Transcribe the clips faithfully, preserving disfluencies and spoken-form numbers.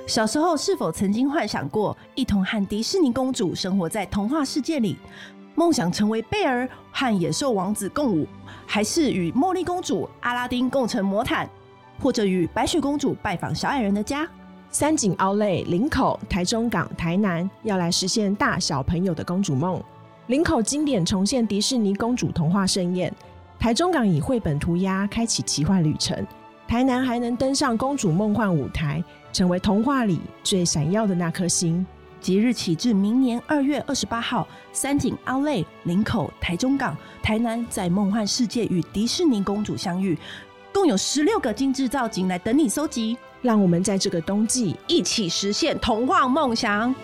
小时候是否曾经幻想过一同和迪士尼公主生活在童话世界里，梦想成为贝儿和野兽王子共舞，还是与茉莉公主、阿拉丁共乘魔毯，或者与白雪公主拜访小矮人的家？ 三井奥莱、林口、台中港、台南要来实现大小朋友的公主梦。林口经典重现迪士尼公主童话盛宴，台中港以绘本涂鸦开启奇幻旅程，台南还能登上公主梦幻舞台，成为童话里最闪耀的那颗星。 即日起至明年二月二十八号，三井奥莱、林口、台中港、台南在梦幻世界与迪士尼公主相遇，共有十六个精致造景来等你搜集。 让我们在这个冬季一起实现童话梦想。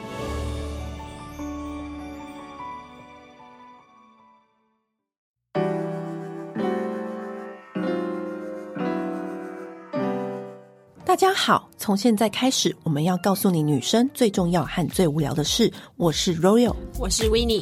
大家好，从现在开始，我们要告诉你女生最重要和最无聊的事。我是 Royal， 我是 Winnie。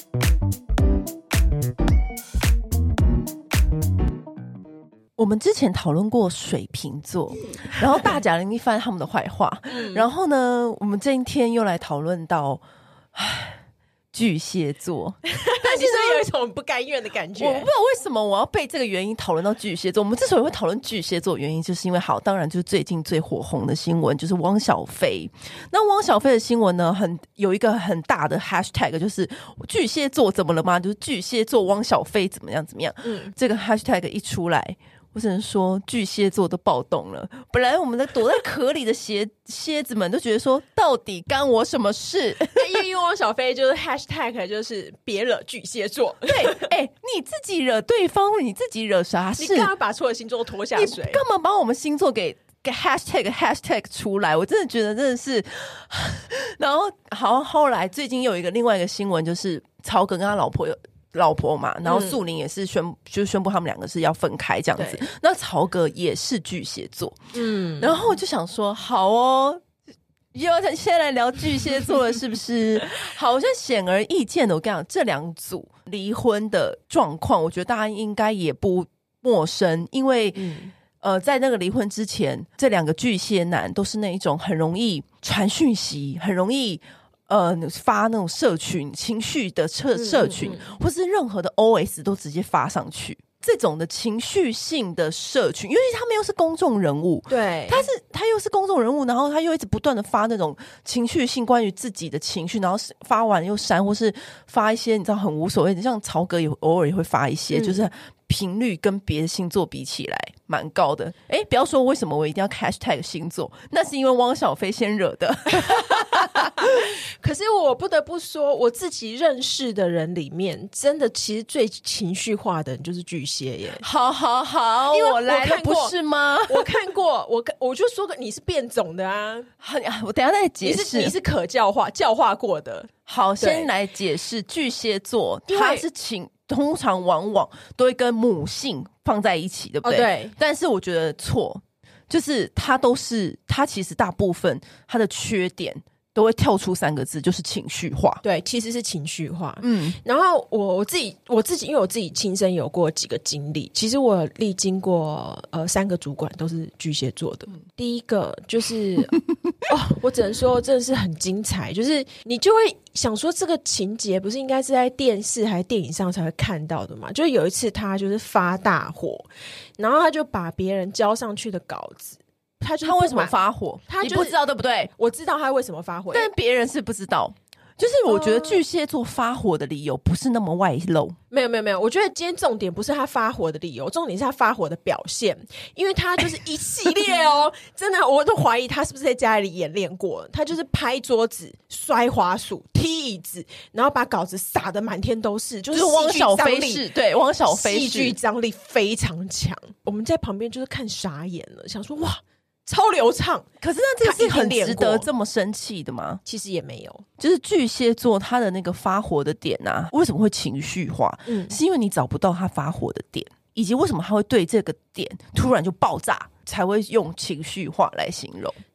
我们之前讨论过水瓶座，然后大讲了一番他们的坏话，然后呢，我们今天又来讨论到巨蟹座。 但是有一种不甘愿的感觉， 我不知道为什么我要被这个原因讨论到巨蟹座。我们之所以会讨论巨蟹座，原因就是因为好，当然就是最近最火红的新闻就是汪小菲。那汪小菲的新闻呢，很有一个很大的 hashtag， 就是巨蟹座怎么了吗？就是巨蟹座汪小菲怎么样怎么样。嗯，这个 hashtag 一出来，我只能说巨蟹座都暴动了。本来我们的躲在壳里的蝎蝎子们都觉得说，到底干我什么事？ 因为汪小菲就是 hashtag 就是别惹巨蟹座。 对，哎、欸，你自己惹对方，你自己惹啥事？ 你干嘛把所有星座拖下水？ 你干嘛把我们星座给给 hashtag hashtag 出来？我真的觉得真的是。然后好，后来最近有一个另外一个新闻，就是曹格跟他老婆有。老婆嘛，然后素玲也是宣、嗯、就宣布他们两个是要分开这样子。那曹格也是巨蟹座，嗯，然后我就想说，好哦，又要先来聊巨蟹座了，是不是？好像显而易见的，我跟你讲，这两组离婚的状况，我觉得大家应该也不陌生，因为、嗯、呃，在那个离婚之前，这两个巨蟹男都是那一种很容易传讯息，很容易。呃，发那种社群情绪的社社群、嗯嗯嗯，或是任何的 O S 都直接发上去，这种的情绪性的社群，因为他们又是公众人物， 对， 他是他又是公众人物，然后他又一直不断的发那种情绪性关于自己的情绪，然后发完又删，或是发一些你知道很无所谓的，像曹格也偶尔也会发一些，嗯、就是频率跟别的星座比起来蛮高的。哎，不要说为什么我一定要 hashtag 星座，那是因为汪小菲先惹的。 可是我不得不说，我自己认识的人里面，真的其实最情绪化的人就是巨蟹耶。 好好好，因为我来了不是吗？ 我看过，我我就说个你是变种的啊。 我等一下再解释， 你是你是可教化教化过的。 好，先来解释巨蟹座，它是情通常往往都会跟母性放在一起，对不对？哦、对。但是我觉得错，就是它都是它其实大部分它的缺点。都会跳出三个字，就是情绪化。 对，其实是情绪化。嗯，然后我我自己我自己，因为我自己亲身有过几个经历，其实我历经过呃三个主管都是巨蟹座的。嗯、第一个就是哦，我只能说真的是很精彩，就是你就会想说这个情节不是应该是在电视还是电影上才会看到的嘛？就是有一次他就是发大火，然后他就把别人交上去的稿子。他, 他为什么发火？ 他、就是、 你不知道对不对？ 我知道他为什么发火， 但别人是不知道。就是我觉得巨蟹座发火的理由不是那么外露、呃、 没有没有没有，我觉得今天重点不是他发火的理由，重点是他发火的表现，因为他就是一系列哦真的我都怀疑他是不是在家里演练过，他就是拍桌子、摔滑鼠、踢椅子，然后把稿子撒得满天都是，就是汪小菲式，对，汪小菲式戏剧张力非常强，我们在旁边就是看傻眼了，想说哇超流畅。 可是那这个是很值得这么生气的吗？ 其实也没有， 就是巨蟹座他的那个发火的点啊，为什么会情绪化、嗯、是因为你找不到他发火的点，以及为什么他会对这个点突然就爆炸，才会用情绪化来形容。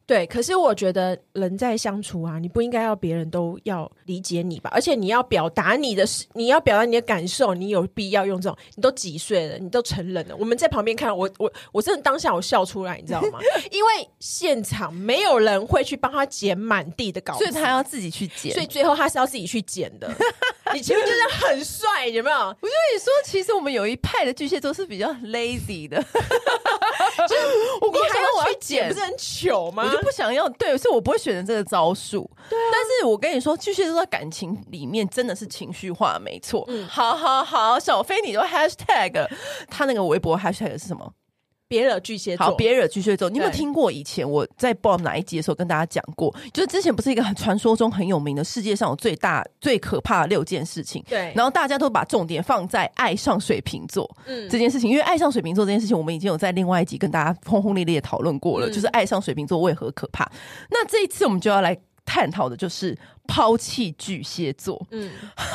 对，可是我觉得人在相处啊，你不应该要别人都要理解你吧，而且你要表达你的，你要表达你的感受，你有必要用这种，你都几岁了，你都成人了，我们在旁边看，我我我真的当下我笑出来，你知道吗？因为现场没有人会去帮他剪满地的稿子， 所以他要自己去剪， 所以最后他是要自己去剪的。你前面就是很帅，有没有？我就跟你说，其实我们有一派的巨蟹座是比较 lazy 的，就是我光想要我要剪， 不是很糗吗？ 我就不想要，对，所以我不会选择这个招数。对、啊，但是我跟你说，巨蟹座在感情里面真的是情绪化，没错。嗯，好好好，小飞你就 hashtag 他那个微博 hashtag 是什么？ 别惹巨蟹座， 好，别惹巨蟹座。你有没有听过以前我在不知道哪一集的时候跟大家讲过？就是之前不是一个很传说中很有名的世界上有最大最可怕的六件事情， 对。 然后大家都把重点放在爱上水瓶座，嗯，这件事情，因为爱上水瓶座这件事情，我们已经有在另外一集跟大家轰轰烈烈讨论过了，嗯、就是爱上水瓶座为何可怕。那这一次我们就要来探讨的就是抛弃巨蟹座，嗯，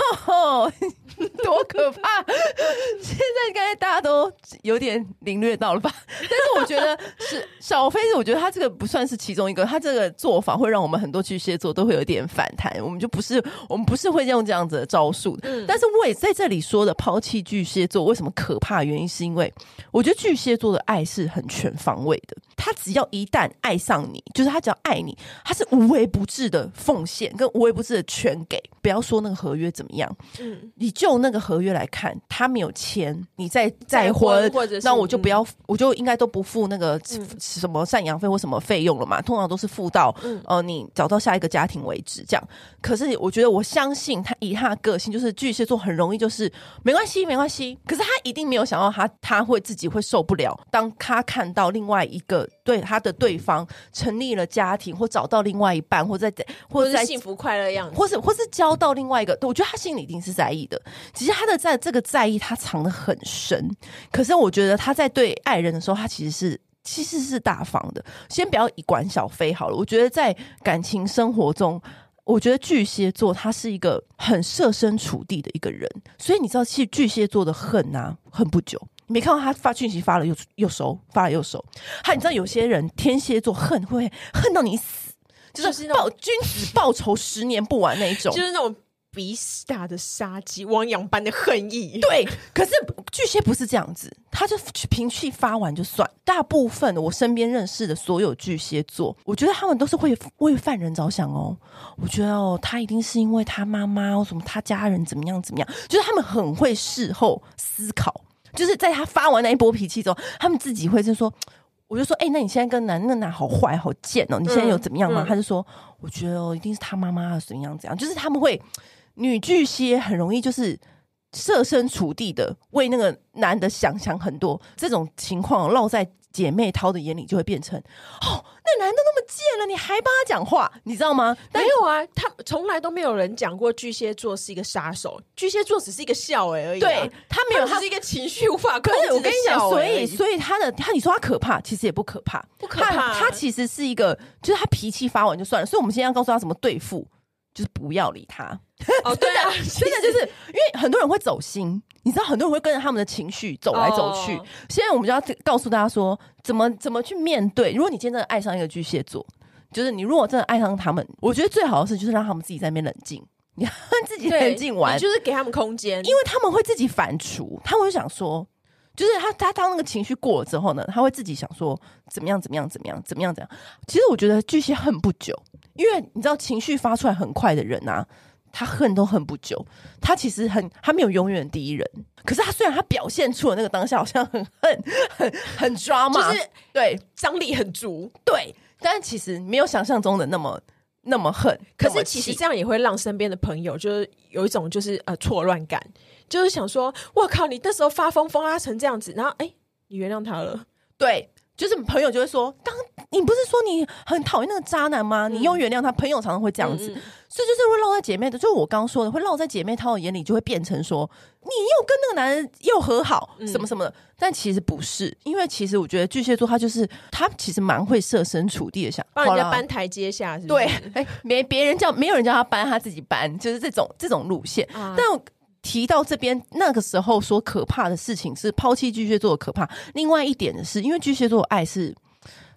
多可怕！现在刚才大家都有点领略到了吧？但是我觉得是小飞，我觉得他这个不算是其中一个，他这个做法会让我们很多巨蟹座都会有点反弹。我们就不是，我们不是会用这样子的招数。嗯，但是我也在这里说的抛弃巨蟹座为什么可怕的原因，是因为我觉得巨蟹座的爱是很全方位的。他只要一旦爱上你，就是他只要爱你，他是无微不至的奉献跟无微不至的全给。不要说那个合约怎么样，嗯，你就那个合约来看，他没有签，你再再婚，那我就不要，嗯、我就应该都不付那个什么赡养费或什么费用了嘛。通常都是付到、嗯、呃你找到下一个家庭为止，这样。可是我觉得我相信他以他的个性，就是巨蟹座很容易就是没关系没关系，可是他一定没有想到他他会自己会受不了，当他看到另外一个对他的对方成立了家庭，或找到另外一半，或在或者在幸福快乐的样子， 或是或是交到另外一个，我觉得他心里一定是在意的。其实他的在这个在意，他藏得很深。可是我觉得他在对爱人的时候，他其实是其实是大方的。先不要以管小飞好了，我觉得在感情生活中，我觉得巨蟹座他是一个很设身处地的一个人。所以你知道，其实巨蟹座的恨啊，恨不久。你没看到他发讯息发了又又收，发了又收。他你知道有些人天蝎座恨会恨到你死，就是报君子报仇十年不完那一种， 就是那种鼻大的杀机，汪洋般的恨意。 对，可是巨蟹不是这样子，他就脾气发完就算。大部分我身边认识的所有巨蟹座，我觉得他们都是会为犯人着想哦。我觉得哦，他一定是因为他妈妈或什么他家人怎么样怎么样，就是他们很会事后思考。就是在他发完那一波脾气之后，他们自己会就说，我就说，哎、欸，那你现在跟男那个男好坏好贱哦，你现在有怎么样吗？嗯嗯、他就说，我觉得哦，一定是他妈妈怎么样怎样，就是他们会女巨蟹很容易就是设身处地的为那个男的想想很多，这种情况落在姐妹淘的眼里就会变成，哦，那男的那么贱了，你还帮他讲话，你知道吗？ 没有啊，他从来都没有人讲过巨蟹座是一个杀手，巨蟹座只是一个笑欸而已、啊。 对，他没有， 他是一个情绪无法控制的笑欸。 我跟你讲，所以所以他的他，你说他可怕，其实也不可怕， 不可怕、啊他。他其实是一个，就是他脾气发完就算了。所以我们现在要告诉他怎么对付，就是不要理他。 哦，对啊， 真的就是因为很多人会走心，你知道，很多人会跟着他们的情绪走来走去。Oh. 现在我们就要告诉大家说，怎么怎么去面对。如果你今天真的爱上一个巨蟹座，就是你如果真的爱上他们，我觉得最好的是就是让他们自己在那边冷静，你让自己冷静完， 你就是给他们空间， 因为他们会自己反刍，他们会想说。就是他，他当那个情绪过了之后呢，他会自己想说怎么样，怎么样，怎么样，怎么样，怎样。其实我觉得巨蟹恨不久，因为你知道情绪发出来很快的人啊，他恨都恨不久。他其实很，他没有永远第一人。可是他虽然他表现出了那个当下好像很恨，很很抓嘛， 就是对张力很足， 对，但是其实没有想象中的那么。那么恨， 可是其实这样也会让身边的朋友就是有一种就是呃错乱感，就是想说，我靠，你那时候发疯疯啊成这样子，然后哎、欸，你原谅他了， 对，就是朋友就会说，当你不是说你很讨厌那个渣男吗？嗯、你又原谅他，朋友常常会这样子，嗯嗯所以就是会落在姐妹的，就是我刚刚说的，会落在姐妹她的眼里，就会变成说，你又跟那个男人又和好，什么什么的。嗯、但其实不是，因为其实我觉得巨蟹座他就是他其实蛮会设身处地的想帮人家搬台阶下是不是， 对，哎，没别人叫，没有人叫他搬，他自己搬，就是这种这种路线。啊、但我提到这边那个时候说可怕的事情是抛弃巨蟹座的可怕，另外一点的是，因为巨蟹座的爱是。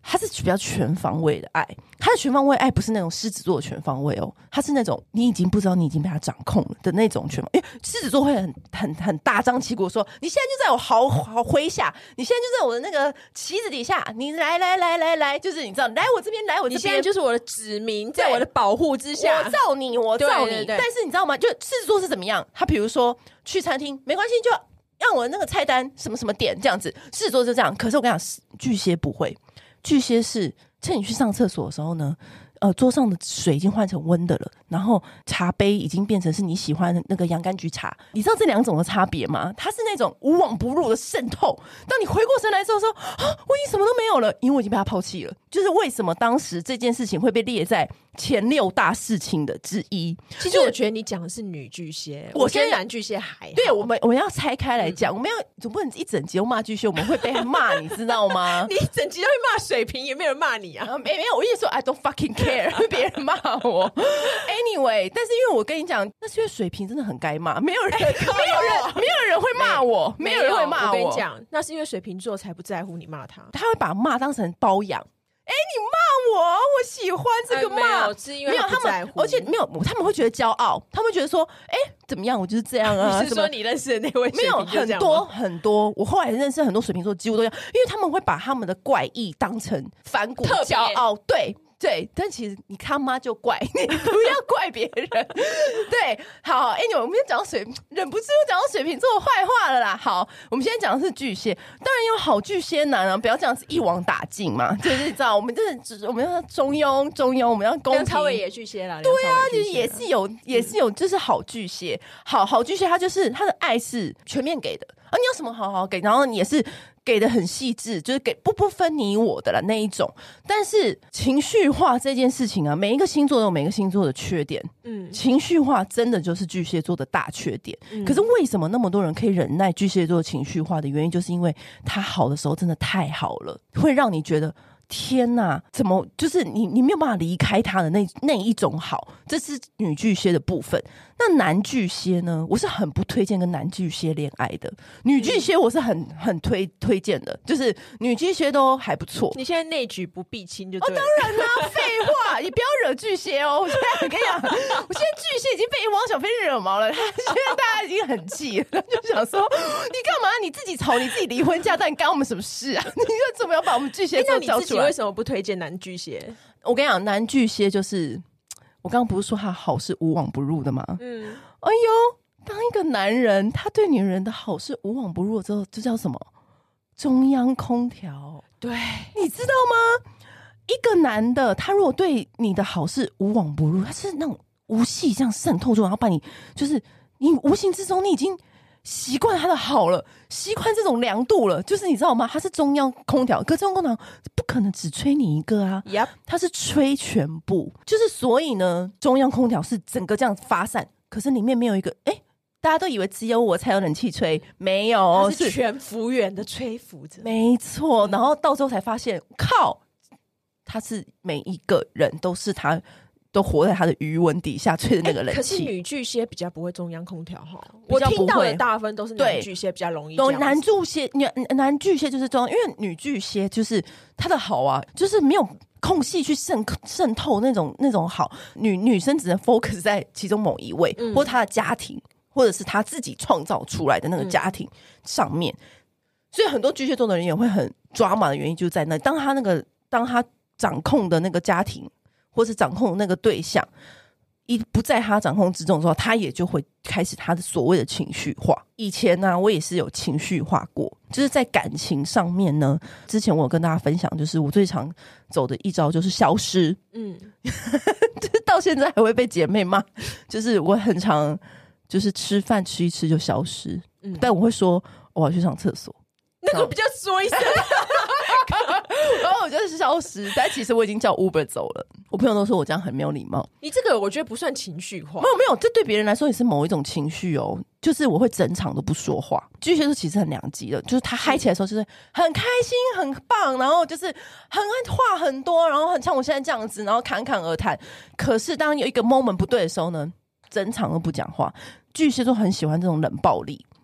它是比较全方位的爱，它的全方位爱不是那种狮子座的全方位哦，它是那种你已经不知道你已经被它掌控了的那种全方位。因为狮子座会很很很大张旗鼓说，你现在就在我好好麾下，你现在就在我的那个旗子底下，你来来来来来，就是你知道，来我这边，来我这边， 你现在就是我的子民，在我的保护之下， 我罩你，我罩你。 对对对， 但是你知道吗？就狮子座是怎么样？他比如说去餐厅，没关系，就让我那个菜单什么什么点这样子，狮子座就这样。可是我跟你讲，巨蟹不会。巨蟹是趁你去上厕所的时候呢，呃，桌上的水已经换成温的了，然后茶杯已经变成是你喜欢的那个洋甘菊茶。你知道这两种的差别吗？它是那种无往不入的渗透。当你回过神来之后说啊，我已经什么都没有了，因为我已经被他抛弃了。就是为什么当时这件事情会被列在前六大事情的之一。 其实我觉得你讲的是女巨蟹，我觉得男巨蟹还好。 对，我们我们要拆开来讲，嗯、我们要总不能一整集都骂巨蟹，我们会被他骂，你知道吗？ 你一整集都会骂水瓶，也没有人骂你啊。 啊没没有，我一直说 I don't fucking care， 别人骂我。Anyway， 但是因为我跟你讲，那是因为水瓶真的很该骂，没有人，没有人，没有人会骂我，没有人会骂我。 我跟你讲，那是因为水瓶座才不在乎你骂他， 他会把骂当成包养。哎、欸，你骂我，我喜欢这个骂、呃， 没有，是因为他不在乎， 而且没有，他们会觉得骄傲，他们会觉得说，哎、欸，怎么样，我就是这样啊。 你是说你认识的那位水瓶就这样吗？ 没有很多很多，我后来认识很多水瓶座几乎都一样，因为他们会把他们的怪异当成反骨骄傲，对。对，但其实你他妈就怪你，不要怪别人。对，好 ，anyway， 我们先讲到水，忍不住讲到水瓶座的坏话了啦。好，我们现在讲的是巨蟹，当然有好巨蟹男啊，不要这样子一网打尽嘛。就是知道，我们真的，我们要中庸，中庸，我们要公平。 梁朝伟也巨蟹啦， 对啊，就是也是有，也是有，就是好巨蟹，好好巨蟹，他就是他的爱是全面给的啊，你有什么好好给，然后你也是。给的很细致，就是给不不分你我的啦那一种。但是情绪化这件事情啊，每一个星座都有每个星座的缺点。嗯，情绪化真的就是巨蟹座的大缺点。嗯、可是为什么那么多人可以忍耐巨蟹座情绪化的原因，就是因为他好的时候真的太好了，会让你觉得。天哪，怎么就是你你没有办法离开他的那那一种好，这是女巨蟹的部分。那男巨蟹呢？我是很不推荐跟男巨蟹恋爱的。女巨蟹我是很很推推荐的，就是女巨蟹都还不错。 你现在内举不避亲就对了。 哦，当然啦、啊，废话，你不要惹巨蟹哦。我现在跟你讲，我现在巨蟹已经被汪小菲惹毛了，现在大家已经很气了，就想说你干嘛？你自己吵你自己离婚价，但干我们什么事啊？你又怎么要把我们巨蟹座交出来？ 为什么不推荐男巨蟹？ 我跟你讲，男巨蟹就是我刚刚不是说他好是无往不入的吗？嗯，哎呦，当一个男人他对女人的好是无往不入之后，这叫什么？中央空调。 对， 你知道吗？一个男的他如果对你的好是无往不入，他是那种无隙这样渗透住，然后把你就是你无形之中你已经。习惯他的好了，习惯这种凉度了，就是你知道吗？它是中央空调，可中央空调不可能只吹你一个啊， yep. 它是吹全部，就是所以呢，中央空调是整个这样发散，可是里面没有一个，哎，大家都以为只有我才有冷气吹，没有， 是全幅员的吹拂着， 没错。然后到时候才发现，靠，他是每一个人都是他。都活在他的余温底下吹的那个冷气、欸， 可是女巨蟹比较不会中央空调哈。我听到的大部分都是男巨蟹比较容易这样子。 男巨蟹，男巨蟹就是中央，因为女巨蟹就是他的好啊，就是没有空隙去渗渗透那种那种好。女女生只能 focus 在其中某一位，嗯、或他的家庭，或者是他自己创造出来的那个家庭上面。嗯、所以很多巨蟹座的人也会很抓马的原因就是在那，当他那个当他掌控的那个家庭。或是掌控那个对象一不在他掌控之中的时候，他也就会开始他的所谓的情绪化。以前呢、啊，我也是有情绪化过，就是在感情上面呢。之前我有跟大家分享，就是我最常走的一招就是消失。嗯，就是到现在还会被姐妹骂，就是我很常就是吃饭吃一吃就消失。嗯，但我会说我要去上厕所， 那个比较说一声。 然后我就是消失，但其实我已经叫 Uber 走了。我朋友都说我这样很没有礼貌。 你这个我觉得不算情绪化， 没有没有，这对别人来说也是某一种情绪哦。就是我会整场都不说话。巨蟹座其实很两极的，就是他嗨起来的时候就是很开心很棒，然后就是很话很多，然后很像我现在这样子，然后侃侃而谈。可是当有一个 moment 不对的时候呢，整场都不讲话。巨蟹座很喜欢这种冷暴力。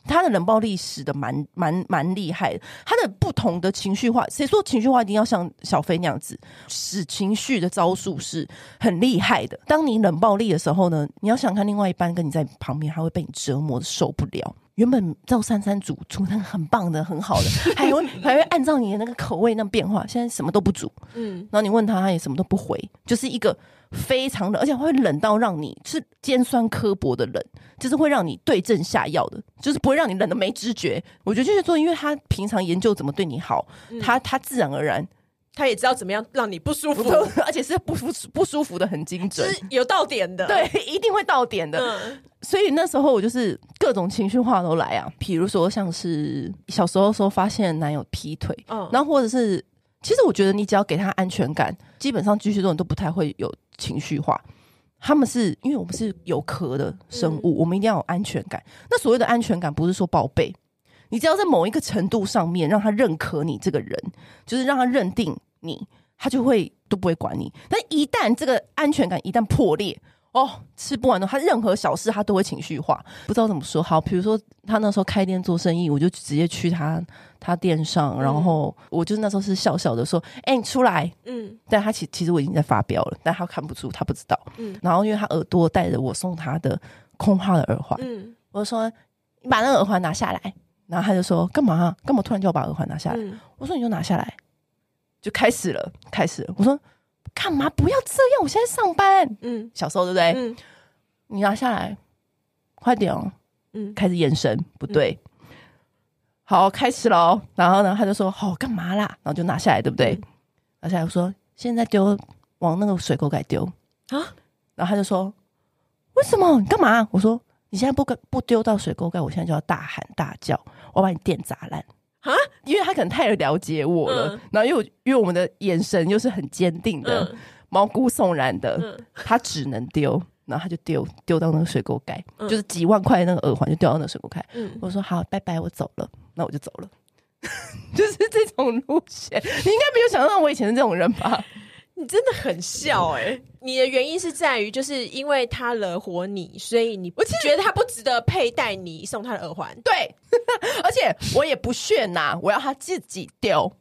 他的冷暴力使的蛮蛮蛮厉害的，他的不同的情绪化，谁说情绪化一定要像小飞那样子，使情绪的招数是很厉害的。当你冷暴力的时候呢，你要想看另外一半跟你在旁边，他会被你折磨的受不了。原本赵珊珊煮煮那个很棒的很好的，还会还会按照你的那个口味那变化，现在什么都不煮，嗯，然后你问他他也什么都不回，就是一个非常冷，而且会冷到让你是尖酸刻薄的冷，就是会让你对症下药的，就是不会让你冷的没知觉。我觉得就是说，因为他平常研究怎么对你好，嗯、他他自然而然。 他也知道怎么样让你不舒服， 而且是不不舒服的很精准， 是有到点的， 对，一定会到点的。嗯、所以那时候我就是各种情绪化都来啊，比如说像是小时候的时候发现男友劈腿，嗯，然后或者是，其实我觉得你只要给他安全感，基本上巨蟹座人都不太会有情绪化。他们是因为我们是有壳的生物，嗯、我们一定要有安全感。那所谓的安全感，不是说报备。你只要在某一个程度上面让他认可你这个人，就是让他认定你，他就会都不会管你。但一旦这个安全感一旦破裂，哦，吃不完的，他任何小事他都会情绪化，不知道怎么说好。比如说他那时候开店做生意，我就直接去他他店上，然后我就那时候是笑笑的说：“哎、欸，你出来。”嗯，但他其其实我已经在发飙了，但他看不出，他不知道。嗯，然后因为他耳朵戴着我送他的空花的耳环，嗯，我就说：“你把那个耳环拿下来。”然后他就说干嘛、啊、干嘛突然叫我把耳环拿下来、嗯、我说你就拿下来，就开始了开始了我说干嘛不要这样，我现在上班，嗯，小时候对不对、嗯、你拿下来快点哦，嗯，开始眼神不对、嗯、好开始了，然后呢他就说好干嘛啦，然后就拿下来对不对、嗯、拿下来我说现在丢往那个水沟盖丢啊，然后他就说为什么你干嘛，我说你现在不不丢到水沟盖，我现在就要大喊大叫，我把你店砸烂啊！因为他可能太了解我了，嗯、然后因为因为我们的眼神又是很坚定的、嗯、毛骨悚然的、嗯，他只能丢，然后他就丢丢到那个水沟盖、嗯，就是几万块那个耳环就丢到那个水沟盖。嗯、我说好，拜拜，我走了，那我就走了，就是这种路线。你应该没有想到我以前是这种人吧？ 你真的很笑哎、欸！你的原因是在于，就是因为他惹火你，所以你觉得他不值得佩戴你送他的耳环。 对，而且我也不屑拿，我要他自己丢。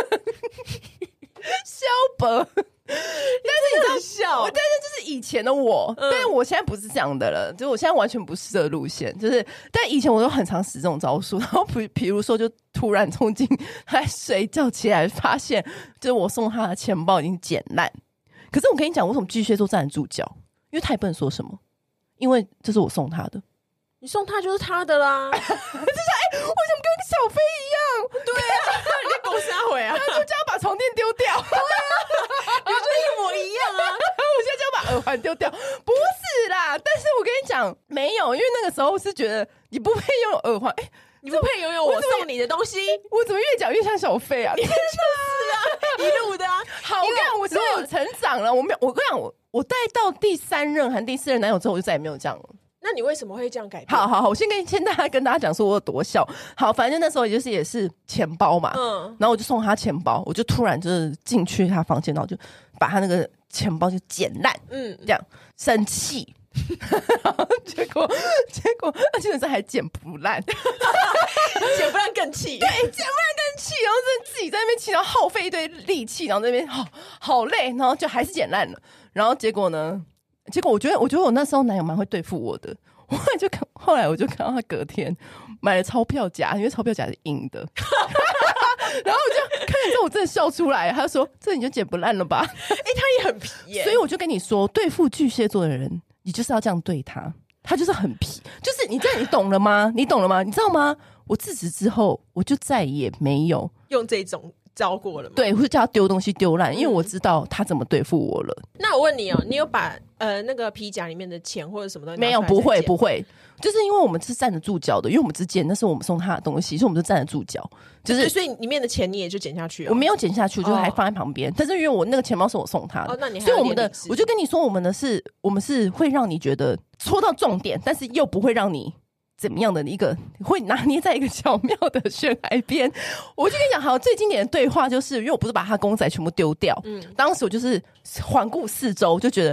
小本，但是你知道笑，但是就是以前的我，嗯、但是我现在不是这样的了，就是我现在完全不是这个路线，就是但以前我都很常使这种招数，然后比比如说就突然冲进他睡觉起来，发现就是我送他的钱包已经剪烂。可是我跟你讲，为什么巨蟹座站得住脚？因为他也不能说什么，因为这是我送他的。 你送他就是他的啦，就是哎、 欸，我怎么跟小飞一样？ 对啊，你在狗撒回啊， 他就叫他把床垫丢掉。对啊，你就一模一样啊！ 我现在就要把耳环丢掉，不是啦。但是我跟你讲，没有，因为那个时候是觉得你不配拥有耳环，哎、欸， 你不配拥有我送你的东西。 我怎么越讲越像小飞啊？ 真的是啊，一路的啊。 好，我跟你讲，我真的有成长了。我没有，我跟你讲，我我带到第三任和第四任男友之后，我就再也没有这样了。 那你为什么会这样改变？ 好好好，我先跟先大家跟大家讲说我有多笑。好，反正那时候也就是也是钱包嘛，嗯，然后我就送他钱包，我就突然就是进去他房间，然后就把他那个钱包就剪烂，嗯，这样生气，结果结果他基本上还剪不烂， 剪不烂更气， 对，剪不烂更气，然后自己在那边气，然后耗费一堆力气，然后在那边好好累，然后就还是剪烂了，然后结果呢？结果我觉得，我觉得我那时候男友蛮会对付我的。后来就看，后来我就看到他隔天买了钞票夹，因为钞票夹是硬的，然后我就看了之后，我真的笑出来。他就说：“这你就剪不烂了吧？” 哎、欸，他也很皮耶。 所以我就跟你说，对付巨蟹座的人，你就是要这样对他，他就是很皮，就是你这样，你懂了吗？你懂了吗？你知道吗？我自此之后，我就再也没有用这种。招过了吗？ 对，会叫他丢东西丢烂、嗯，因为我知道他怎么对付我了。 那我问你哦，你有把呃那个皮夹里面的钱或者什么东西没有？不会，不会，就是因为我们是站得住脚的，因为我们之间那是我们送他的东西，所以我们就站得住脚。就是所以里面的钱你也就捡下去了。 我没有捡下去，我就还放在旁边、哦。但是因为我那个钱包是我送他的， 哦、那你还所以我们的我就跟你说，我们的是我们是会让你觉得戳到重点，但是又不会让你。怎么样的一个会拿捏在一个巧妙的悬崖边？我就跟你讲，好，最经典的对话就是，因为我不是把他公仔全部丢掉，嗯，当时我就是环顾四周，就觉得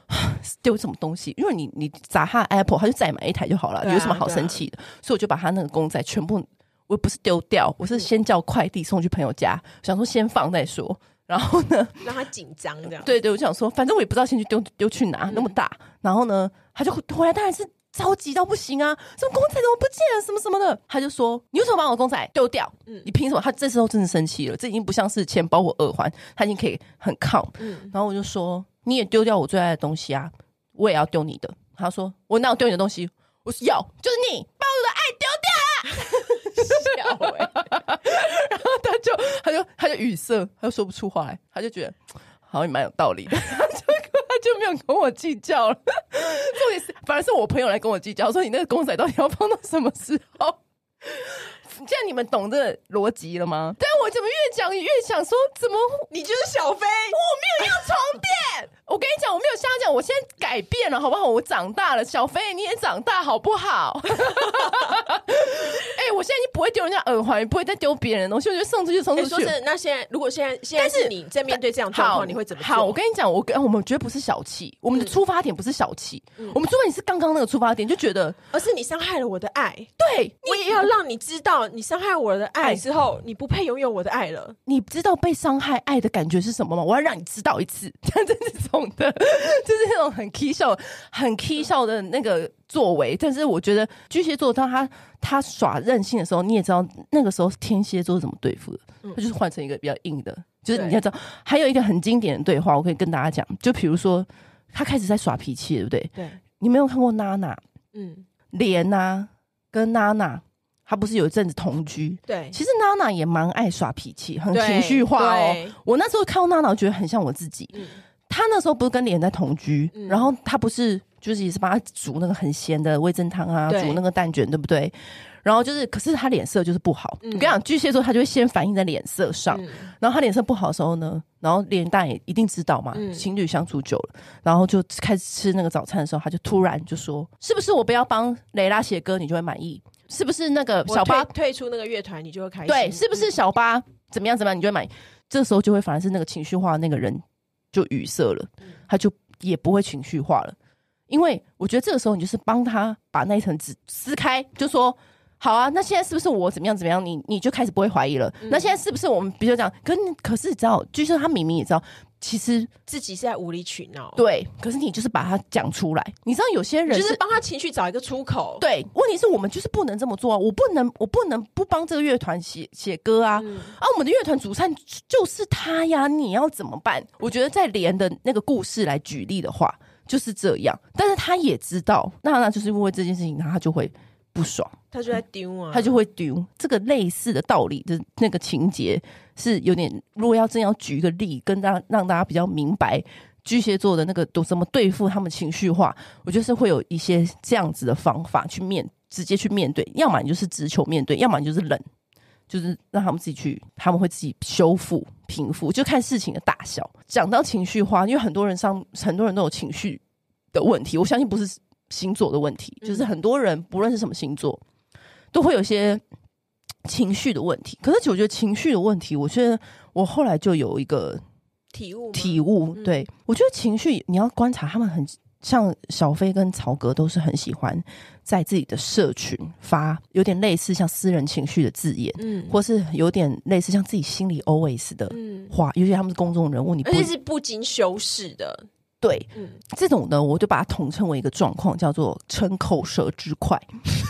丢什么东西？因为你你砸他 Apple， 他就再买一台就好了，啊、有什么好生气的？所以我就把他那个公仔全部，我不是丢掉，我是先叫快递送去朋友家，想说先放再说。然后呢， 让他紧张这样。 对对，我就想说，反正我也不知道先去丢丢去哪，那么大。然后呢，他就回来，当然是着急到不行啊！什么公仔怎么不见了？什么什么的，他就说：“你为什么把我的公仔丢掉？嗯，你凭什么？”他这时候真的生气了，这已经不像是钱包或耳环，他已经可以很calm。嗯，然后我就说：“你也丢掉我最爱的东西啊，我也要丢你的。”他说：“我哪有丢你的东西？”我说：“要，就是你把我的爱丢掉了。”笑欸然后他就他就他就语塞，他就说不出话来，他就觉得好像也蛮有道理的，他就他就没有跟我计较了。重点是，反而是我朋友来跟我计较，说你那个公仔到底要放到什么时候？现在你们懂这个逻辑了吗？但我怎么越讲越想说，怎么你就是小飞？ 我没有要重电。我跟你讲，我没有像他讲，我现在改变了，好不好？我长大了，小飞你也长大，好不好？哎、欸，我现在已经不会丢人家耳环，也不会再丢别人的东西，我就送出去送出去。 欸、说真的，那现在如果现在现在是你在面对这样状况，你会怎么做？ 好，我跟你讲，我跟我们绝对不是小气，我们的出发点不是小气，嗯、我们出发点是刚刚那个出发点，就觉得， 而是你伤害了我的爱， 对， 我也要让你知道，你伤害我的爱之后，你不配拥有我的爱了。 你知道被伤害爱的感觉是什么吗？我要让你知道一次，像这种的，就是那种很 key 笑、很 key 笑的那个作为。但是我觉得巨蟹座当他他耍任性的时候，你也知道那个时候天蝎座是怎么对付的，他、嗯、就是换成一个比较硬的，就是你要知道。还有一个很经典的对话，我可以跟大家讲，就比如说他开始在耍脾气，对不对？ 对， 你没有看过娜娜，嗯，莲啊跟娜娜。他不是有一阵子同居？ 对， 其实娜娜也蛮爱耍脾气，很情绪化哦。我那时候看到娜娜，我觉得很像我自己。嗯、他那时候不是跟莲在同居，嗯、然后他不是就是也是帮他煮那个很咸的味噌汤啊，煮那个蛋卷，对不对？然后就是，可是他脸色就是不好。嗯、我跟你讲，巨蟹座他就会先反映在脸色上，嗯、然后他脸色不好的时候呢，然后莲当然也一定知道嘛，嗯、情侣相处久了，然后就开始吃那个早餐的时候，他就突然就说：“是不是我不要帮蕾拉写歌，你就会满意？”是不是那个小巴退, 退出那个乐团，你就会开心？ 对，是不是小巴怎么样怎么样，你就会满意？这时候就会反而是那个情绪化的那个人就语塞了，嗯、他就也不会情绪化了。因为我觉得这个时候你就是帮他把那一层纸撕开，就说好啊，那现在是不是我怎么样怎么样，你你就开始不会怀疑了？嗯、那现在是不是我们比如讲，可可是你知道，就是他明明也知道。其实自己是在无理取闹， 对。可是你就是把它讲出来，你知道有些人是就是帮他情绪找一个出口。 对，问题是我们就是不能这么做啊！我不能，我不能不帮这个乐团写写歌啊！嗯、啊，我们的乐团主唱就是他呀，你要怎么办？我觉得在连的那个故事来举例的话，就是这样。但是他也知道，那那就是因为这件事情，他就会不爽， 他就在丢啊， 他就会丢。这个类似的道理的那个情节。是有点，如果要真要举一个例，跟让让大家比较明白巨蟹座的那个都怎么对付他们情绪化，我觉得是会有一些这样子的方法去面，直接去面对。要么你就是直球面对，要么你就是冷，就是让他们自己去，他们会自己修复平复，就看事情的大小。讲到情绪化，因为很多人上很多人都有情绪的问题，我相信不是星座的问题，嗯、就是很多人不论是什么星座，都会有些。情绪的问题，可是我觉得情绪的问题，我觉得我后来就有一个体悟。 体悟，嗯、对，我觉得情绪你要观察，他们很像小飞跟曹格都是很喜欢在自己的社群发有点类似像私人情绪的字眼，嗯，或是有点类似像自己心里 always 的话，嗯、尤其他们是公众人物，你不而且是不经修饰的。 对，嗯、这种呢，我就把它统称为一个状况，叫做逞口舌之快。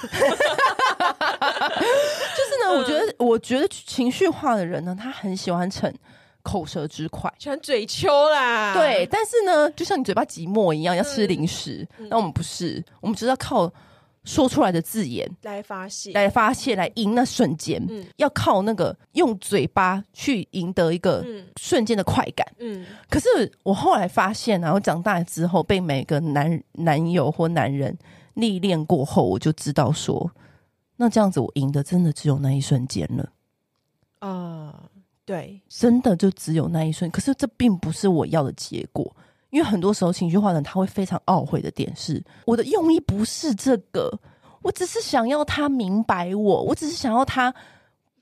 就是呢，我觉得，我觉得情绪化的人呢，他很喜欢逞口舌之快， 喜欢嘴丘啦。 对，但是呢，就像你嘴巴寂寞一样，要吃零食。嗯、那我们不是，我们只是要靠说出来的字眼来发泄， 来发泄，来赢那瞬间。嗯、要靠那个用嘴巴去赢得一个瞬间的快感。嗯，可是我后来发现啊，我长大之后，被每个男男友或男人历练过后，我就知道说。那这样子，我赢的真的只有那一瞬间了。 啊、呃，对， 真的就只有那一瞬。可是这并不是我要的结果，因为很多时候情绪化的人他会非常懊悔的点是，我的用意不是这个，我只是想要他明白我，我只是想要他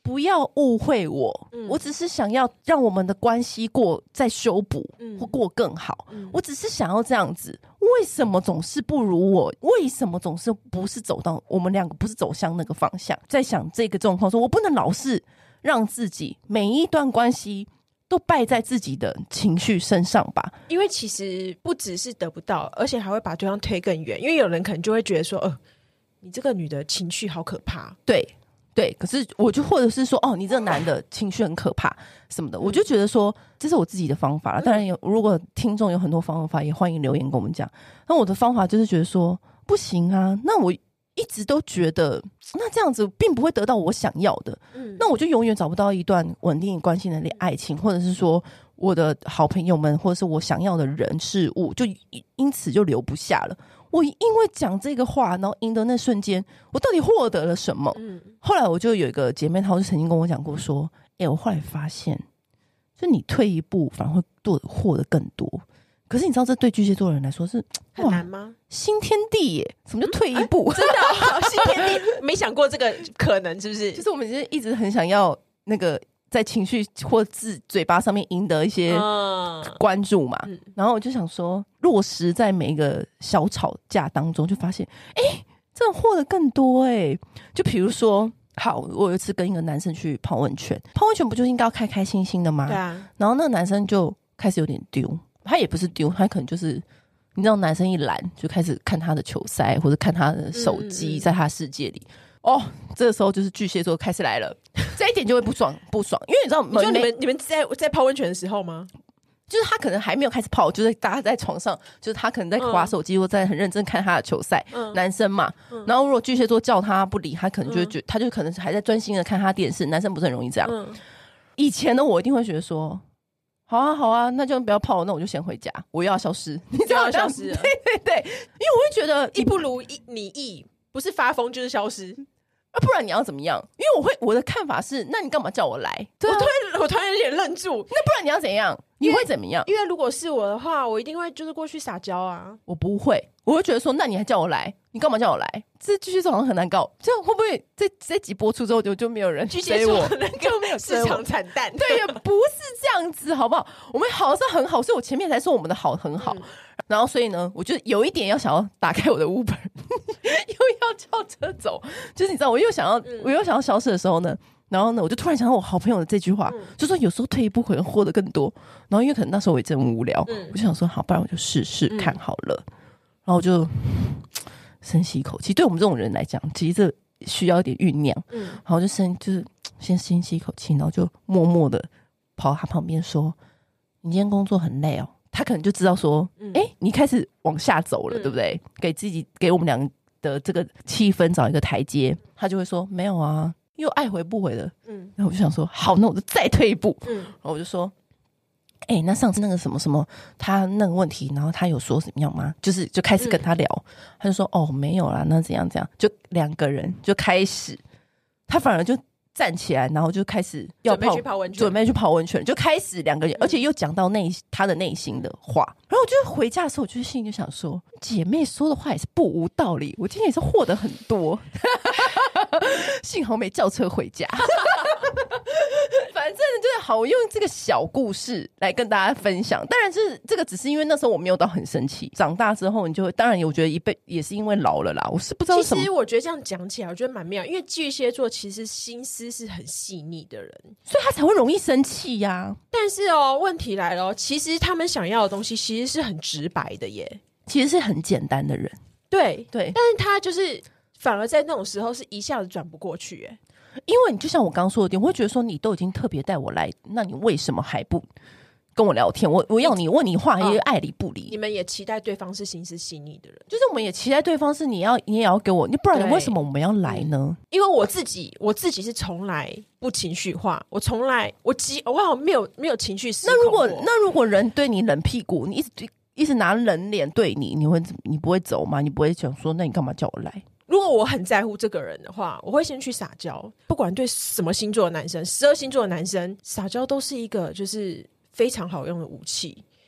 不要误会我、嗯、我只是想要让我们的关系过再修补、嗯、或过更好、嗯、我只是想要这样子，为什么总是不如我？为什么总是不是走到我们两个不是走向那个方向？在想这个状况说，我不能老是让自己每一段关系都败在自己的情绪身上吧， 因为其实不只是得不到，而且还会把对方推更远。因为有人可能就会觉得说，呃，你这个女的情绪好可怕。 对对，可是我就或者是说，哦，你这个男的情绪很可怕什么的，我就觉得说这是我自己的方法了。当然有，如果听众有很多方法，也欢迎留言跟我们讲。那我的方法就是觉得说，不行啊，那我一直都觉得那这样子并不会得到我想要的、嗯、那我就永远找不到一段稳定关系的爱情，或者是说我的好朋友们或者是我想要的人事物就因此就留不下了。我因为讲这个话然后赢得那瞬间我到底获得了什么、嗯、后来我就有一个姐妹她就曾经跟我讲过说，哎、欸，我后来发现就你退一步反而会获得更多。可是你知道这对巨蟹座的人来说是很难吗？ 新天地耶！什么叫退一步？ 嗯欸、真的、哦、新天地，没想过这个可能，是不是？ 就是我们其实一直很想要那个在情绪或字嘴巴上面赢得一些关注嘛、嗯、然后我就想说落实在每一个小吵架当中，就发现哎、欸，这种获得更多哎、欸。就比如说，好，我有一次跟一个男生去泡温泉，泡温泉不就应该要开开心心的吗？ 对啊。 然后那个男生就开始有点丢。他也不是丢，他可能就是你知道，男生一懒就开始看他的球赛或者看他的手机，在他世界里、嗯嗯、哦，这个时候就是巨蟹座开始来了，这一点就会不爽不爽，因为你知道， 你说你们你们在在泡温泉的时候吗？ 就是他可能还没有开始泡，就是大家在床上，就是他可能在滑手机、嗯、或在很认真看他的球赛、嗯，男生嘛、嗯。然后如果巨蟹座叫他不理，他可能就会觉得、嗯、他就可能还在专心的看他电视，男生不是很容易这样。嗯、以前的我一定会觉得说。好啊好啊，那就不要泡了，那我就先回家，我又要消失，你知道要消失了，对对对，因为我会觉得一不如一你意，不是发疯就是消失啊，不然你要怎么样？因为我会我的看法是，那你干嘛叫我来？ 对啊、我突然我突然有点愣住， 那不然你要怎样？你会怎么样？ 因为如果是我的话，我一定会就是过去撒娇啊， 我不会，我会觉得说，那你还叫我来？你干嘛叫我来？这巨蟹座好像很难搞，这样会不会这这集播出之后就就没有人追我， 就没有市场惨淡？ 对，也不是这样子，好不好？我们好是很好，所以我前面才说我们的好很好。嗯、然后所以呢，我就有一点要想要打开我的 Uber， 又要叫车走，就是你知道，我又想要、嗯、我又想要消失的时候呢。然后呢，我就突然想到我好朋友的这句话，嗯、就说有时候退一步可能获得更多。然后因为可能那时候我也真无聊，嗯、我就想说好，不然我就试试看好了。嗯、然后我就深吸一口气，对我们这种人来讲，其实这需要一点酝酿。嗯，然后就深就是先深吸一口气，然后就默默的跑到他旁边说：“你今天工作很累哦。”他可能就知道说：“哎、嗯，你开始往下走了，嗯、对不对？给自己给我们两个的这个气氛找一个台阶。”他就会说：“没有啊。”又爱回不回的，嗯，然后我就想说，好，那我就再退一步，嗯，然后我就说，哎、欸，那上次那个什么什么，他那个问题，然后他有说怎么样吗？就是就开始跟他聊，嗯、他就说，哦，没有啦，那怎样怎样，就两个人就开始，他反而就站起来，然后就开始要泡准备去泡温泉， 准备去泡温泉，就开始两个人，嗯、而且又讲到内他的内心的话。然后我就回家的时候，我就心里就想说，姐妹说的话也是不无道理，我今天也是获得很多。幸好没叫车回家。反正就是好，我用这个小故事来跟大家分享。当然是这个只是因为那时候我没有到很生气，长大之后你就会，当然我觉得一辈也是因为老了啦，我是不知道什么。 其实我觉得这样讲起来我觉得蛮妙，因为巨蟹座其实心思是很细腻的人， 所以他才会容易生气呀、啊。 但是哦，问题来了，其实他们想要的东西其实是很直白的耶， 其实是很简单的人。 对对， 但是他就是反而在那种时候是一下子转不过去耶。 因为你就像我刚刚说的点，我会觉得说你都已经特别带我来，那你为什么还不跟我聊天？我我要你问你话，也爱理不理、哦。 你们也期待对方是心思细腻的人， 就是我们也期待对方是你要你也要给我，你不然为什么我们要来呢？ 因为我自己我自己是从来不情绪化，我从来我几我好像没有没有情绪失控。 那如果那如果人对你冷屁股，你一直一直拿冷脸对你，你会你不会走吗？你不会想说那你干嘛叫我来？ 如果我很在乎这个人的话，我会先去撒娇。不管对什么星座的男生，十二星座的男生撒娇都是一个就是非常好用的武器。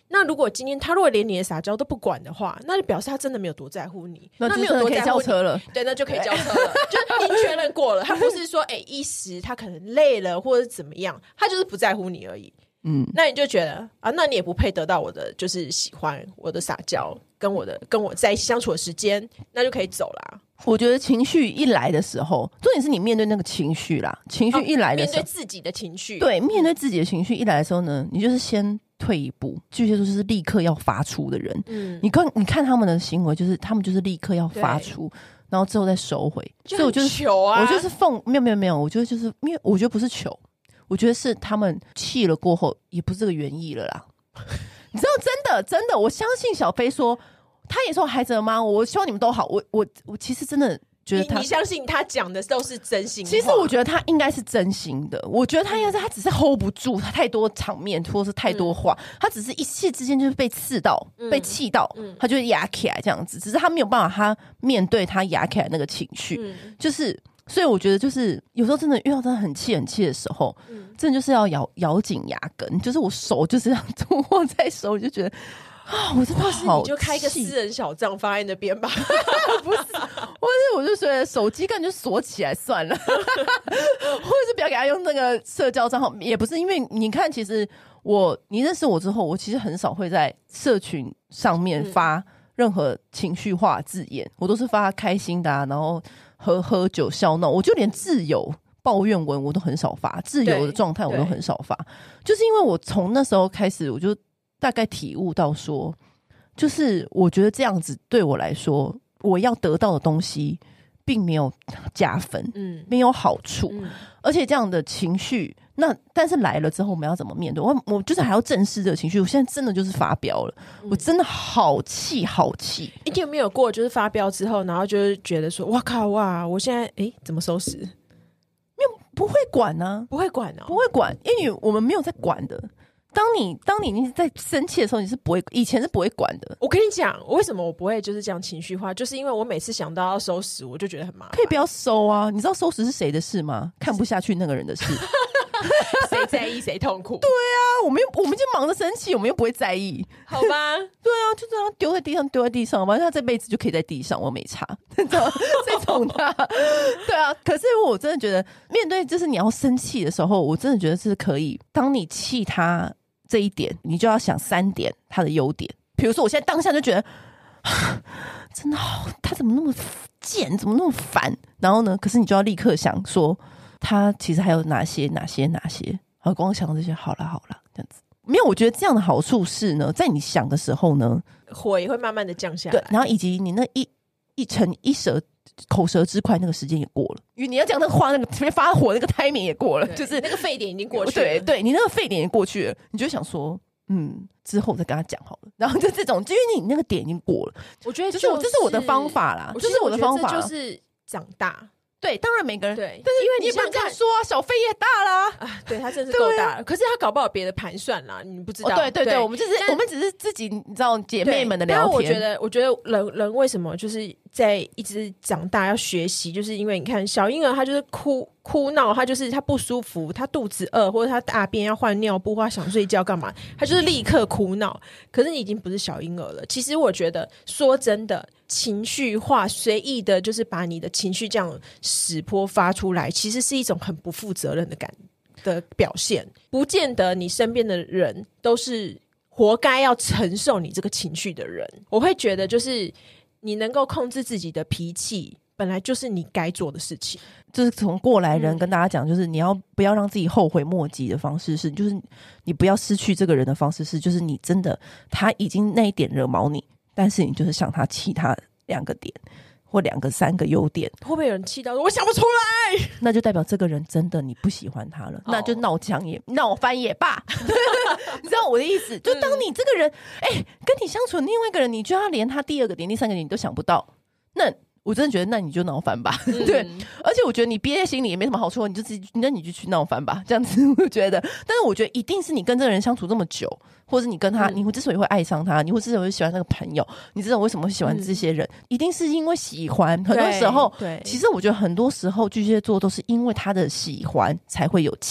那如果今天他如果连你的撒娇都不管的话，那就表示他真的没有多在乎你， 那没有多在乎你， 可以交车了。 对，那就可以交车了，就已经确认过了。他不是说哎、欸、一时他可能累了或者怎么样，他就是不在乎你而已。嗯，那你就觉得啊，那你也不配得到我的就是喜欢，我的撒娇，跟我的跟我在一起相处的时间，那就可以走啦。 我觉得情绪一来的时候，重点是你面对那个情绪啦。情绪一来的时候， 哦、面对自己的情绪， 对，面对自己的情绪一来的时候呢，你就是先退一步。巨蟹座就是立刻要发出的人。嗯，你看，你看他们的行为，就是他们就是立刻要发出，然后之后再收回。 就所以我就是求啊， 我就是奉没有没有没有，我觉得就是因为我觉得不是求。我觉得是他们气了过后，也不是这个原意了啦。你知道，真的真的，我相信小飞说，他也说孩子的妈，我希望你们都好。我我我其实真的觉得他， 你, 你相信他讲的都是真心话？ 其实我觉得他应该是真心的。我觉得他应该是他只是 hold 不住，他太多场面或是太多话，嗯、他只是一气之间就是被刺到、嗯、被气到，嗯、他就会压起来这样子。只是他没有办法，他面对他压起来那个情绪，嗯、就是。所以我觉得就是有时候真的遇到真的很气很气的时候，嗯、真的就是要咬咬紧牙根，就是我手就是这样握在手，我就觉得啊，我真的好气， 你就开一个私人小账放在那边吧。 不是，或者我就觉得手机干脆就锁起来算了，或者是不要给他用那个社交账号，也不是因为你看，其实我你认识我之后，我其实很少会在社群上面发任何情绪化字眼，嗯、我都是发开心的啊，然后。喝喝酒笑闹，我就连自由抱怨文我都很少发，自由的状态我都很少发，就是因为我从那时候开始，我就大概体悟到说，就是我觉得这样子对我来说，我要得到的东西并没有加分，嗯，没有好处，嗯、而且这样的情绪，那但是来了之后我们要怎么面对？我我就是还要正视这个情绪，我现在真的就是发飙了，嗯、我真的好气好气。 一定有没有过就是发飙之后，然后就是觉得说，哇靠哇，我现在哎怎么收拾？ 没有，不会管呢、啊， 不会管哦， 不会管，因为我们没有在管的。当你当你你在生气的时候，你是不会，以前是不会管的。 我跟你讲，为什么我不会就是这样情绪化，就是因为我每次想到要收拾，我就觉得很麻烦。 可以不要收啊？你知道收拾是谁的事吗？看不下去那个人的事。 谁在意谁痛苦？ 对啊，我们又我们就忙着生气，我们又不会在意， 好吧？ 对啊，就这样丢在地上，丢在地上，反正他这辈子就可以在地上，我没差，这种的。对啊，可是我真的觉得，面对就是你要生气的时候，我真的觉得是可以。当你气他这一点，你就要想三点他的优点。比如说，我现在当下就觉得，真的好，他怎么那么贱，怎么那么烦？然后呢，可是你就要立刻想说。他其实还有哪些哪些哪些，好，光想这些，好了好了，这样子没有。我觉得这样的好处是呢，在你想的时候呢， 火也会慢慢的降下来， 对，然后以及你那一一沉一舌口舌之快，那个时间也过了，因为你要讲那个话，那个特别发火那个timing也过了，就是那个沸点已经过去了， 对对，你那个沸点也过去了，你就想说，嗯，之后再跟他讲好了。然后就这种，就因为你那个点已经过了， 我觉得就是我这是我的方法啦，这是我的方法， 就是长大。 对，当然每个人对， 但是因为你也不能这样说啊，小飞也大啦啊，对他真是够大了，啊、可是他搞不好别的盘算啦，你不知道。 哦、对对 对, 对，我们就是我们只是自己，你知道姐妹们的聊天。 但我觉得，我觉得人人为什么就是在一直长大要学习，就是因为你看小婴儿他就是哭哭闹，他就是他不舒服，他肚子饿，或者他大便要换尿布，或他想睡觉干嘛，他就是立刻哭闹。可是你已经不是小婴儿了。其实我觉得，说真的。情绪化随意的就是把你的情绪这样屎泼发出来，其实是一种很不负责任的感的表现，不见得你身边的人都是活该要承受你这个情绪的人。我会觉得就是你能够控制自己的脾气本来就是你该做的事情。 就是从过来人跟大家讲，就是你要不要让自己后悔莫及的方式是，就是你不要失去这个人的方式是，就是你真的他已经那一点惹毛你，但是你就是想他其他两个点或两个三个优点， 会不会有人气到说我想不出来？ 那就代表这个人真的你不喜欢他了，哦、那就闹僵也闹翻也罢。你知道我的意思？就当你这个人，哎、嗯欸，跟你相处的另外一个人，你就要连他第二个点、第三个点你都想不到，那我真的觉得那你就闹翻吧。嗯、对，而且我觉得你憋在心里也没什么好处，你就自己那你就去闹翻吧，这样子我觉得。但是我觉得一定是你跟这个人相处这么久，或者你跟他，嗯、你会之所以会爱上他，你会之所以会喜欢那个朋友，你知道为什么会喜欢这些人，嗯、一定是因为喜欢。很多时候，对，其实我觉得很多时候巨蟹座都是因为他的喜欢才会有气。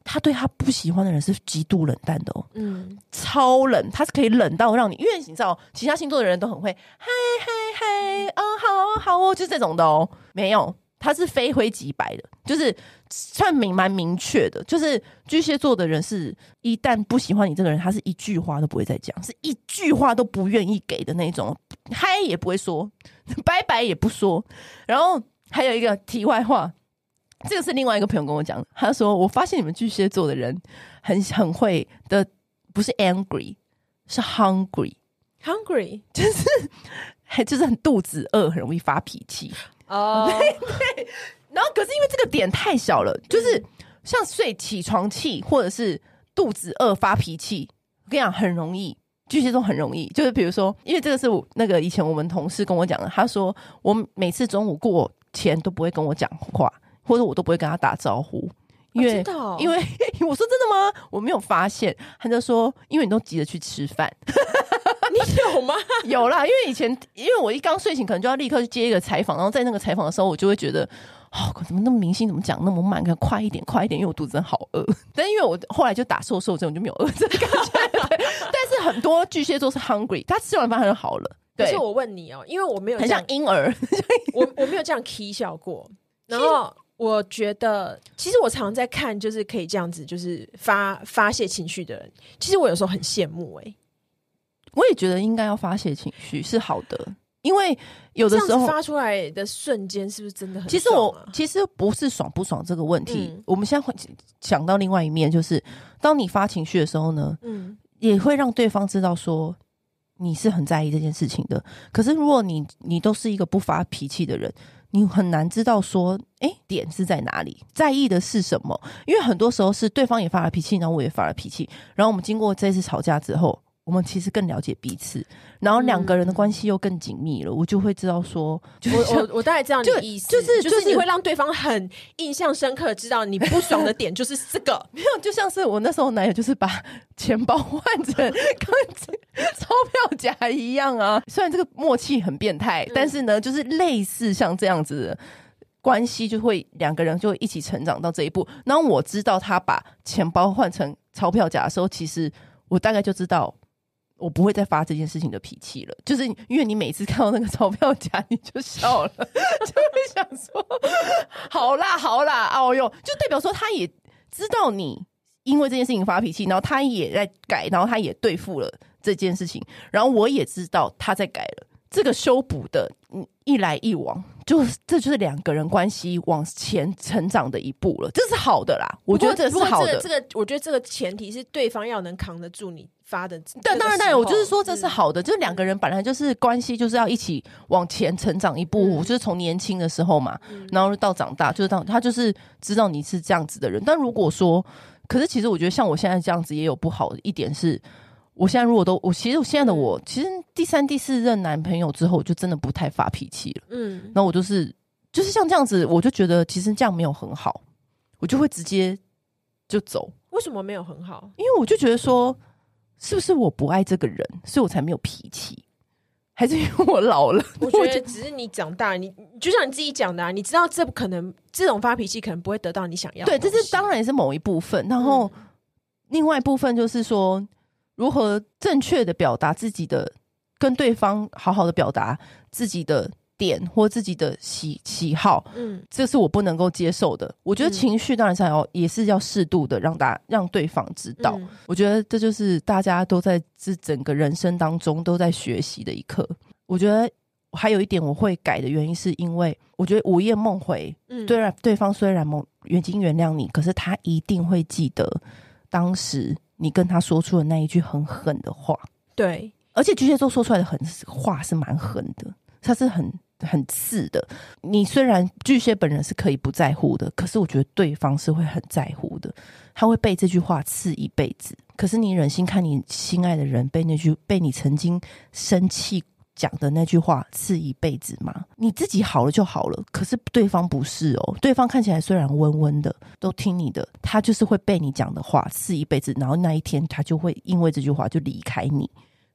他对他不喜欢的人是极度冷淡的哦，嗯，超冷，他是可以冷到让你，因为你知道其他星座的人都很会嗨嗨嗨啊，好好哦，就是这种的哦，没有，他是非灰即白的，就是算明蛮明确的，就是巨蟹座的人是一旦不喜欢你这个人，他是一句话都不会再讲，是一句话都不愿意给的那种，嗨也不会说，拜拜也不说。然后还有一个题外话，这个是另外一个朋友跟我讲，他说我发现你们巨蟹座的人很很会的，不是 angry 是 hungry hungry 就是就是很肚子饿，很容易发脾气哦。Oh. 对对，然后可是因为这个点太小了，就是像睡起床气或者是肚子饿发脾气，我跟你讲很容易，巨蟹座很容易，就是比如说，因为这个是我那个以前我们同事跟我讲的，他说我每次中午过前都不会跟我讲话。或者我都不会跟他打招呼，因为、 哦哦、 因为我说真的吗？我没有发现，他就说因为你都急着去吃饭， 你有吗？ 有啦，因为以前因为我一刚睡醒，可能就要立刻去接一个采访，然后在那个采访的时候，我就会觉得哦，怎么那么明星，怎么讲那么慢，快一点，快一点，因为我肚子真的好饿。但因为我后来就打瘦瘦针，我就没有饿这个感觉。但是很多巨蟹座是 hungry， 他吃完饭他就好了。 可是我问你哦，因为我没有很像婴儿， 我我没有这样 k 笑过，然后。我觉得，其实我常常在看，就是可以这样子，就是发发泄情绪的人。其实我有时候很羡慕、欸，哎， 我也觉得应该要发泄情绪是好的，因为有的时候发出来的瞬间，是不是真的很爽啊？ 其实我其实不是爽不爽这个问题，嗯、我们现在会想到另外一面，就是当你发情绪的时候呢，嗯，也会让对方知道说你是很在意这件事情的。可是如果你你都是一个不发脾气的人。你很难知道说，哎、欸，点是在哪里，在意的是什么？因为很多时候是对方也发了脾气，然后我也发了脾气，然后我们经过这次吵架之后，我们其实更了解彼此，然后两个人的关系又更紧密了，我就会知道说， 我我我大概知道你的意思， 就就是就是你会让对方很印象深刻，知道你不爽的点就是这个。 没有，就像是我那时候男友就是把钱包换成跟钞票夹一样啊，虽然这个默契很变态、嗯、但是呢就是类似像这样子的关系，就会两个人就会一起成长到这一步。然后我知道他把钱包换成钞票夹的时候，其实我大概就知道我不会再发这件事情的脾气了，就是因为你每次看到那个钞票夹你就笑了，就会想说好啦好啦哦哟，就代表说他也知道你因为这件事情发脾气，然后他也在改，然后他也对付了这件事情，然后我也知道他在改了，这个修补的一来一往，就这就是两个人关系往前成长的一步了，这是好的啦，我觉得这是好的。 这个、这个、我觉得这个前提是对方要能扛得住你发的。 对，当然当然，我就是说这是好的，嗯、就是两个人本来就是关系就是要一起往前成长一步，嗯、就是从年轻的时候嘛，嗯、然后到长大，就是到他就是知道你是这样子的人。但如果说，可是其实我觉得像我现在这样子也有不好的一点是。我现在如果都我其实我现在的我、嗯、其实第三第四任男朋友之后我就真的不太发脾气了，嗯，然后我就是就是像这样子，我就觉得其实这样没有很好，我就会直接就走。 为什么没有很好？ 因为我就觉得说是不是我不爱这个人，所以我才没有脾气，还是因为我老了？ 我觉得只是你长大，你就像你自己讲的、啊，你知道这不可能，这种发脾气可能不会得到你想要的。 对，这是当然也是某一部分，然后、嗯、另外一部分就是说。如何正确的表达自己的，跟对方好好的表达自己的点或自己的喜喜好，嗯，这是我不能够接受的。我觉得情绪当然是要、嗯、也是要适度的让大让对方知道、嗯。我觉得这就是大家都在这整个人生当中都在学习的一课。我觉得还有一点我会改的原因，是因为我觉得午夜梦回，嗯，对然对方虽然已经原谅你，可是他一定会记得当时。你跟他说出的那一句很狠的话， 对， 而且巨蟹座说出来的狠话是蛮狠的，他是很很刺的。你虽然巨蟹本人是可以不在乎的，可是我觉得对方是会很在乎的，他会被这句话刺一辈子。可是你忍心看你心爱的人被那句被你曾经生气讲的那句话刺一辈子吗？你自己好了就好了，可是对方不是哦，对方看起来虽然温温的都听你的，他就是会被你讲的话刺一辈子，然后那一天他就会因为这句话就离开你。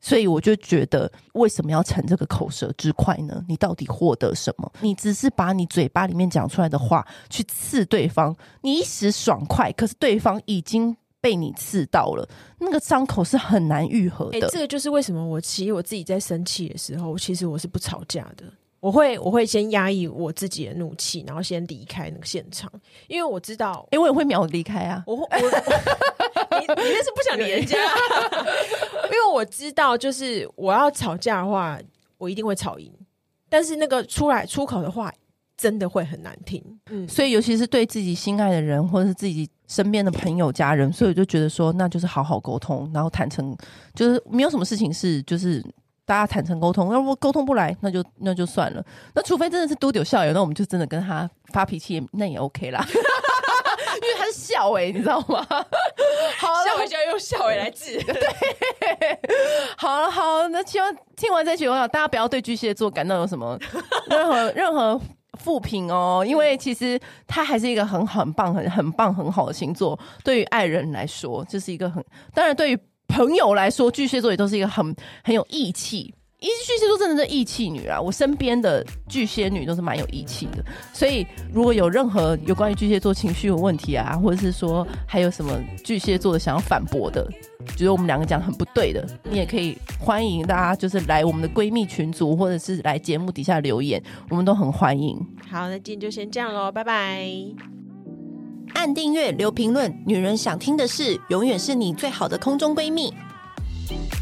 所以我就觉得为什么要逞这个口舌之快呢？你到底获得什么？你只是把你嘴巴里面讲出来的话去刺对方，你一时爽快，可是对方已经被你刺到了，那个伤口是很难愈合的、 欸、这个就是为什么我其实我自己在生气的时候，其实我是不吵架的，我会我会先压抑我自己的怒气，然后先离开那个现场，因为我知道， 因为、欸、我也会秒离开啊。 我我你你那是不想理人家，因为我知道，就是我要吵架的话，我一定会吵赢，但是那个出来出口的话，真的会很难听。嗯， 所以尤其是对自己心爱的人，或者是自己身边的朋友、家人，所以我就觉得说，那就是好好沟通，然后坦诚，就是没有什么事情是就是。大家坦诚沟通，如果沟通不来，那就那就算了。那除非真的是嘟丢校友，那我们就真的跟他发脾气，那也 OK 啦。因为他是校委、欸，你知道吗？好， 校委就要用校委来治。 对，好了好，那希望听完这期，大家不要对巨蟹座感到有什么任何任何负评哦，因为其实他还是一个很很棒、很很棒、很好的星座。对于爱人来说，这、就是一个很当然对于。朋友来说，巨蟹座也都是一个很很有义气。因为巨蟹座真的是义气女啊，我身边的巨蟹女都是蛮有义气的。所以如果有任何有关于巨蟹座情绪有问题啊，或者是说还有什么巨蟹座的想要反驳的，觉得我们两个讲很不对的，你也可以欢迎大家就是来我们的闺蜜群组，或者是来节目底下留言，我们都很欢迎。 好，那今天就先这样咯，拜拜。 按订阅留评论，女人想听的事永远是你最好的空中闺蜜。